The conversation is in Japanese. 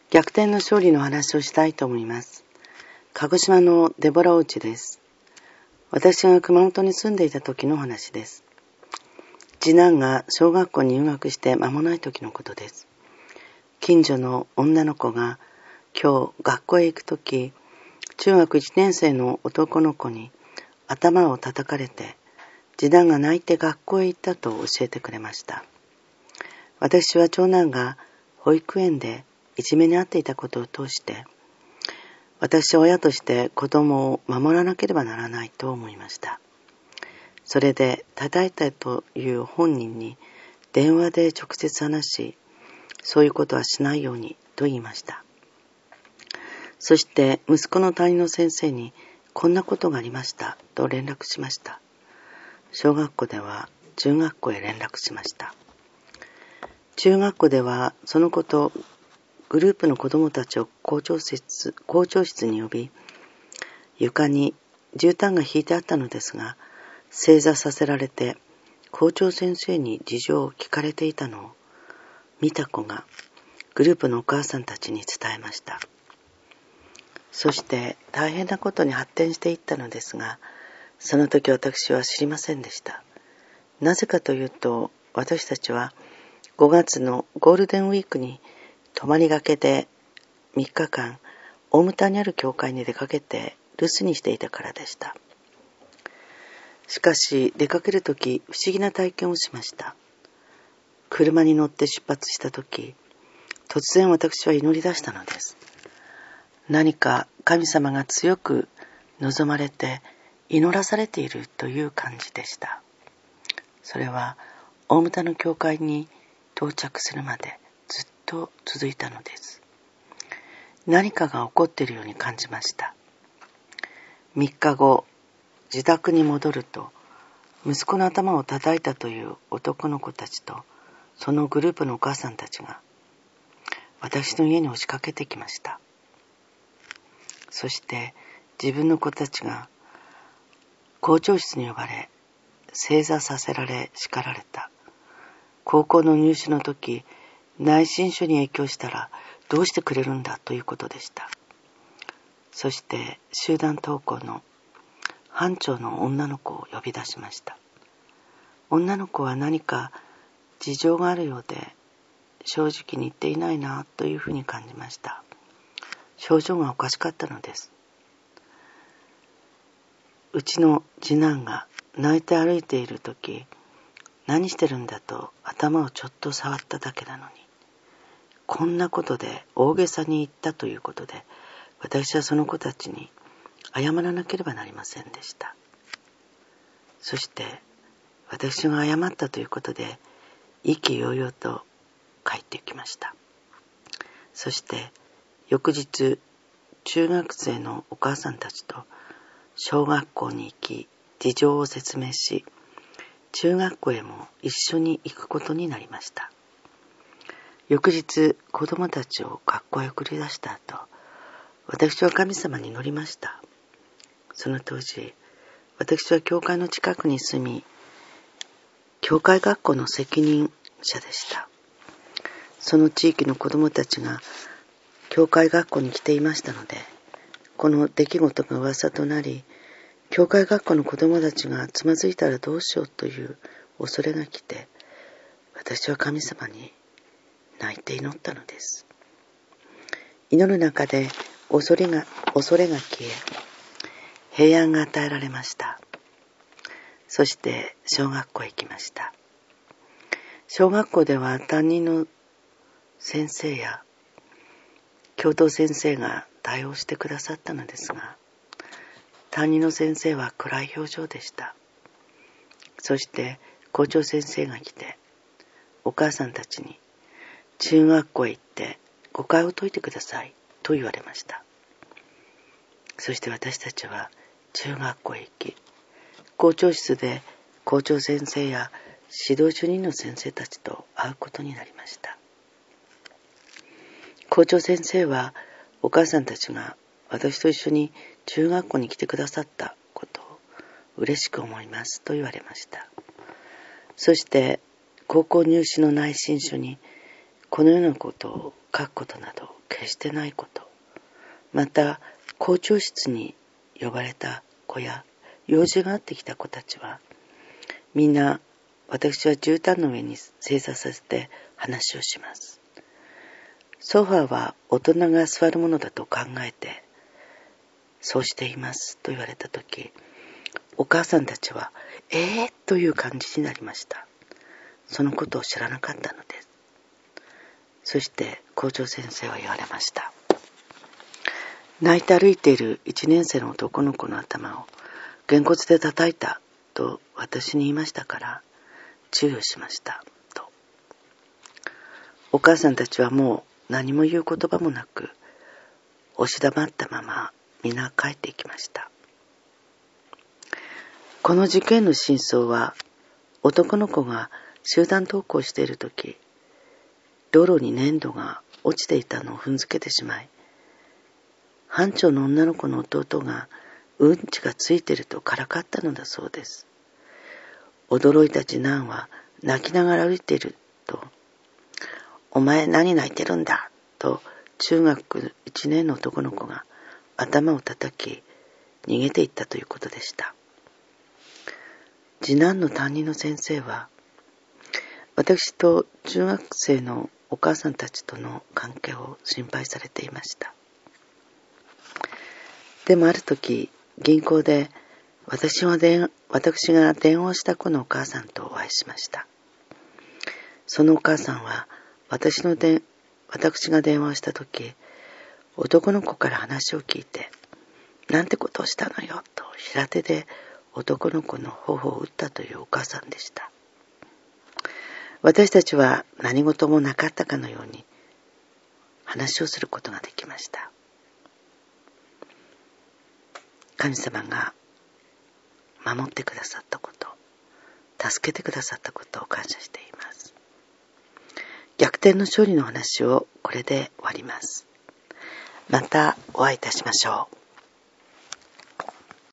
逆転の勝利の話をしたいと思います。鹿児島のデボラおうちです。私が熊本に住んでいた時の話です。次男が小学校に入学して間もない時のことです。近所の女の子が今日学校へ行く時、中学1年生の男の子に頭を叩かれて、次男が泣いて学校へ行ったと教えてくれました。私は長男が保育園でいじめに遭っていたことを通して、私は親として子供を守らなければならないと思いました。それで叩いたという本人に電話で直接話し、そういうことはしないようにと言いました。そして息子の担任の先生にこんなことがありましたと連絡しました。小学校では中学校へ連絡しました。中学校ではそのことグループの子どもたちを校長室に呼び、床に絨毯が引いてあったのですが、正座させられて校長先生に事情を聞かれていたのを見た子がグループのお母さんたちに伝えました。そして大変なことに発展していったのですが、その時私は知りませんでした。なぜかというと、私たちは5月のゴールデンウィークに泊まりがけで3日間大牟田にある教会に出かけて留守にしていたからでした。しかし出かけるとき不思議な体験をしました。車に乗って出発したとき、突然私は祈り出したのです。何か神様が強く望まれて祈らされているという感じでした。それは大牟田の教会に到着するまでずっと続いたのです。何かが起こっているように感じました。3日後、自宅に戻ると、息子の頭を叩いたという男の子たちと、そのグループのお母さんたちが、私の家に押しかけてきました。そして自分の子たちが校長室に呼ばれ、正座させられ叱られた。高校の入試の時、内申書に影響したらどうしてくれるんだということでした。そして集団登校の班長の女の子を呼び出しました。女の子は何か事情があるようで正直に言っていないなというふうに感じました。症状がおかしかったのです。うちの次男が泣いて歩いているとき、何してるんだと頭をちょっと触っただけなのに、こんなことで大げさに言ったということで、私はその子たちに謝らなければなりませんでした。そして私が謝ったということで意気揚々と帰ってきました。そして翌日、中学生のお母さんたちと小学校に行き事情を説明し、中学校へも一緒に行くことになりました。翌日、子供たちを学校へ送り出した後、私は神様に祈りました。その当時、私は教会の近くに住み、教会学校の責任者でした。その地域の子供たちが教会学校に来ていましたので、この出来事が噂となり、教会学校の子供たちがつまずいたらどうしようという恐れが来て、私は神様に泣いて祈ったのです。祈る中で恐れが消え、平安が与えられました。そして小学校へ行きました。小学校では担任の先生や教頭先生が対応してくださったのですが、担任の先生は暗い表情でした。そして校長先生が来て、お母さんたちに中学校へ行って誤解を解いてくださいと言われました。そして私たちは中学校へ行き、校長室で校長先生や指導主任の先生たちと会うことになりました。校長先生はお母さんたちが私と一緒に中学校に来てくださったことを嬉しく思いますと言われました。そして高校入試の内申書にこのようなことを書くことなど決してないこと、また校長室に呼ばれた子や用事があってきた子たちは、みんな私は絨毯の上に正座させて話をします。ソファーは大人が座るものだと考えて、そうしていますと言われたとき、お母さんたちはという感じになりました。そのことを知らなかったのです。そして校長先生は言われました。泣いて歩いている1年生の男の子の頭をげんこつで叩いたと私に言いましたから注意をしましたと。お母さんたちはもう何も言う言葉もなく押し黙ったまま皆帰っていきました。この事件の真相は、男の子が集団登校しているとき、道路に粘土が落ちていたのを踏んづけてしまい、班長の女の子の弟がうんちがついているとからかったのだそうです。驚いた次男は泣きながら歩いていると、お前何泣いてるんだと中学1年の男の子が頭を叩き逃げていったということでした。次男の担任の先生は、私と中学生のお母さんたちとの関係を心配されていました。でもある時、銀行で私が電話をした子のお母さんとお会いしました。そのお母さんは、私が電話をした時、男の子から話を聞いて、なんてことをしたのよと平手で男の子の頬を打ったというお母さんでした。私たちは何事もなかったかのように話をすることができました。神様が守ってくださったこと、助けてくださったことを感謝しています。逆転の勝利の話をこれで終わります。またお会いいたしましょう。